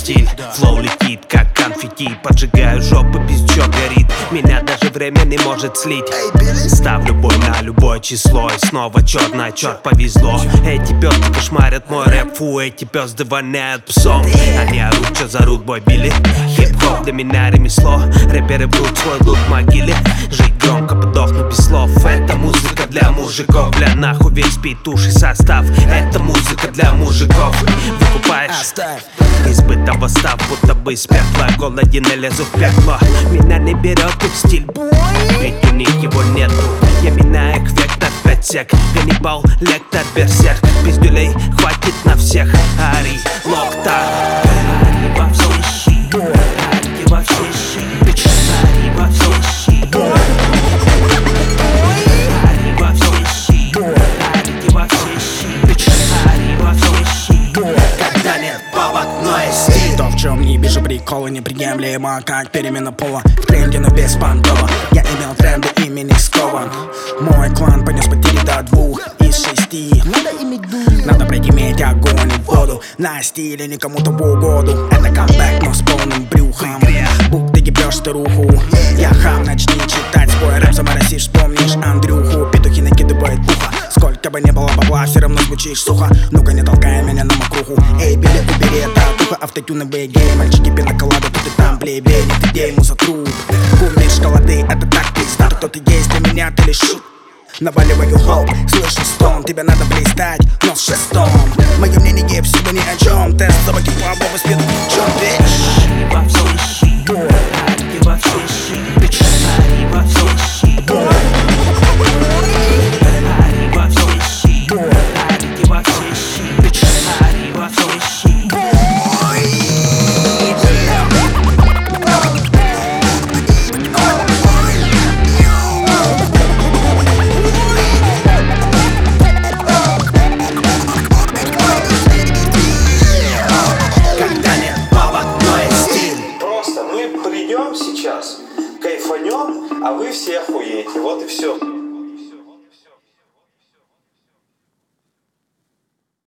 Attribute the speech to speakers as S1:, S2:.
S1: стиль. Флоу летит, как конфетти. Поджигаю жопу, пиздец горит. Меня даже время не может слить. Ставлю бой на любое число. И снова черный черт повезло. Эти пёзды кошмарят мой рэп. Фу, эти пёзды воняют псом. Они орут, что зарут, бой били. Хип-хоп для меня ремесло. Рэперы врут свой лук в могиле. Жить громко, подохну без слов. Это музыка для мужиков. Бля, нахуй весь петуший состав. Это музыка для мужиков. Выкупаешь избыток восстав, будто бы из пекла. Голоден и лезу в пекло. Меня не берет их стиль, ведь у них его нету. Я минаю их вектор 5 сек. Ганнибал, лектор, берсерк. Пиздюлей хватит на всех. Ари, локта. Ари во все щи. Ари во все щи. Ари во все щи. Ари во все щи. Ари во все щи. Ари во все щи. Когда нет бабок, но есть стиль.
S2: То, в чем не вижу прикола, неприемлемо, как перемена пола. В тренде, но без понтова. Я имел тренды, ими не скован. Мой клан понес потери до 2 из 6. Надо предиметь огонь и воду. На стиле не кому-то в угоду. Это камбэк, но с полным брюхом. Будто ебешь ты руху. Я хам, начни читать свой рэп. Заморосишь, вспомнишь Андрюху. Петухи накидывают пуха. Сколько бы не было бабла, все равно звучишь сухо. Ну-ка не толкай меня на мокруху. Эй, Билли, убери это тухо. Автотюновые гей, мальчики пиноколады. Тут и там плебей, нет идей, муза труп. Кумир шоколады, это так пизда. Кто-то есть для меня, ты лишь шут. Наваливаю хоп, слышу стон. Тебе надо блистать, но с шестом. Мое мнение всего ни о чем. Тест собаки по бобу спит, чё ты?